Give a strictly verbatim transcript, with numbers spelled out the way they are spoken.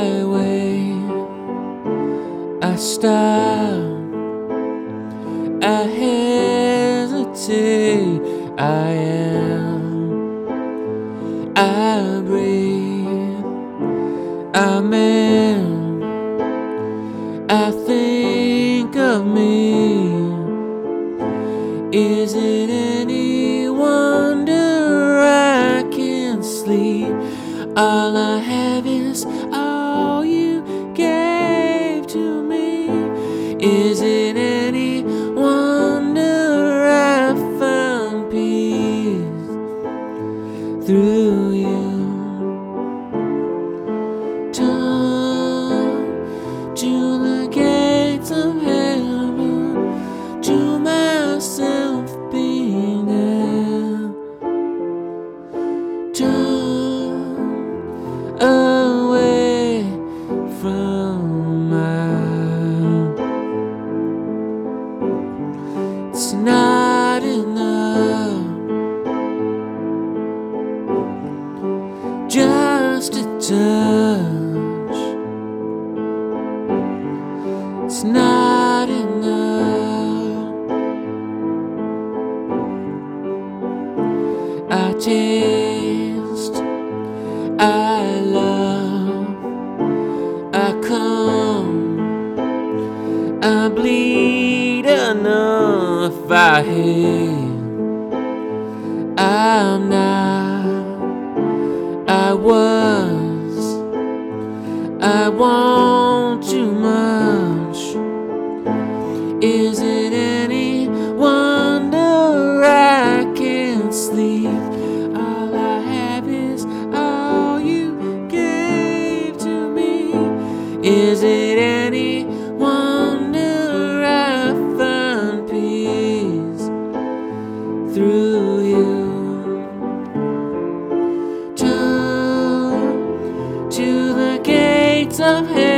I wait, I stop, I hesitate, I am, I breathe, I'm in, I think of me. Is it any wonder I can't sleep? All I have is all you gave to me. Is it any wonder I found peace through you? Turn to the gates of heaven, to myself being there. Turn away from mine. It's not enough just a touch. It's not enough. I taste, I love, I come, I bleed enough. I hate, I'm not, I was, I want too much. Is it any wonder I can't sleep? All I have is all you gave to me. Is it any wonder I found peace through you? Turn to the gates of heaven,